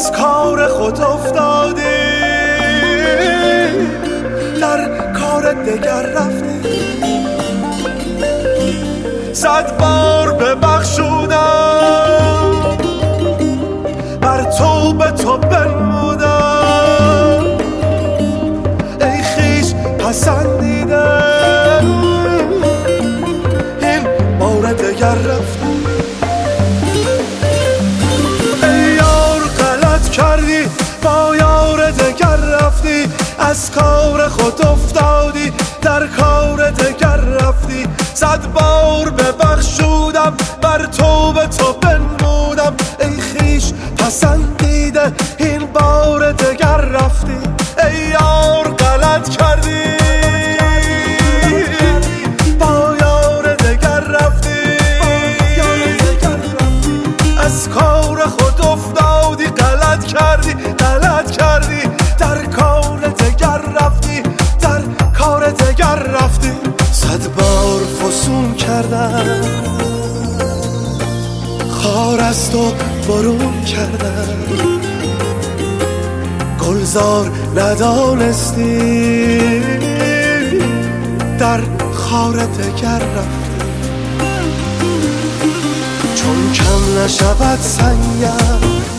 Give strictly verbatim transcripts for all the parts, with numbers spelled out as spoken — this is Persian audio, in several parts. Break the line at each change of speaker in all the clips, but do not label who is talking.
از کار خود افتادی، در کار دگر رفتی. صد بار ببخشودم، بر تو به تو بنمودم، ای خویش پسندیدم، این بار دگر رفتی. ای یار غلط کردی، با یار دگر رفتی، از کار خود افتادی، در کار دگر رفتی. صد بار ببخشودم، بر تو به تو بنمودم، ای خویش پسندیده، این بار دگر رفتی. ای یار غلط کردی، با یار دگر رفتی، از کار خود افتادی، غلط کردی، غلط کردی، در کار دگر رفتی، در کار دگر رفتی. صد بار فسون کردم، خار از تو برون کردم، گلزار ندانستی، در خار دگر رفتی. چون کم نشود سنگم،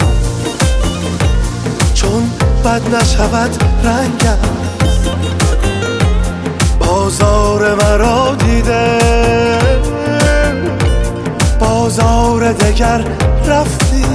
چون بد نشود رنگم، بازار مرا دیده، بازار دگر رفتی.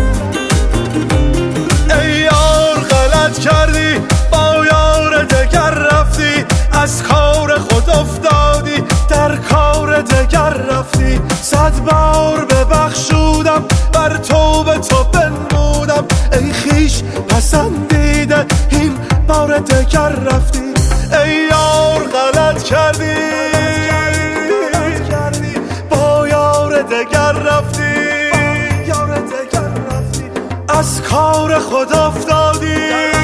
ای یار غلط کردی، با یار دگر رفتی، از کار خود افتادی، در کار دگر رفتی. صد بار ببخشودم، بر تو به تو بنمودم، ای خویش پسندیده، این بار دگر رفتی. ای یار غلط کردی، با یار دگر رفتی، از کار خود افتادی،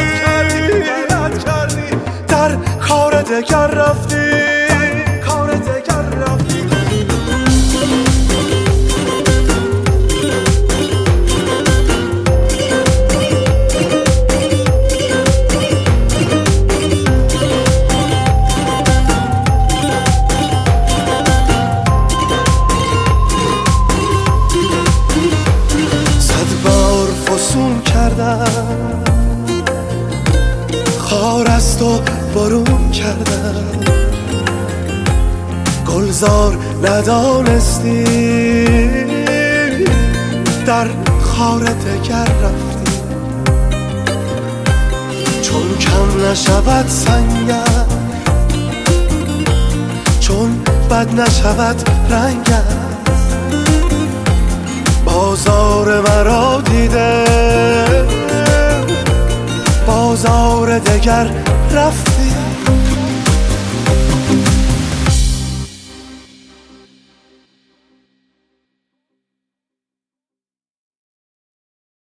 در کار دگر رفتی، کار دگر رفتی. خار از تو برون کردم، گلزار ندانستی، در خار دگر رفتی. چون کم نشود سنگم، چون بد نشود رنگم، بازار مرا دیده، بازار دگر رفتی.